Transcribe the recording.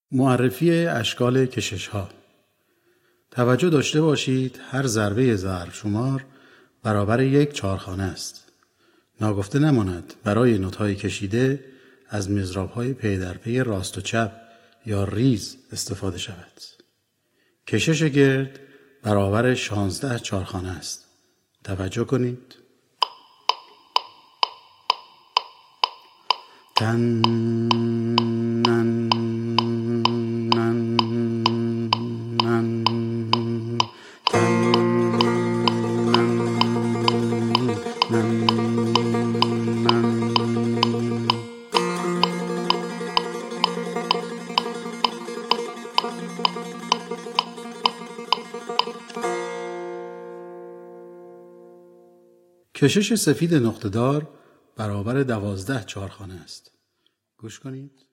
معرفی اشکال کشش‌ها. توجه داشته باشید هر ضربه ضرب شمار برابر یک چهارخانه است. ناگفته نماند برای نوت‌های کشیده از مضراب‌های پی در پی راست و چپ یا ریز استفاده شود. کشش گرد برابر 16 چهارخانه است. توجه کنید. تن نن نن نن تن نن نن نن. کشش سفید نقطه‌دار برابر 12 چهارخانه است. گوش کنید.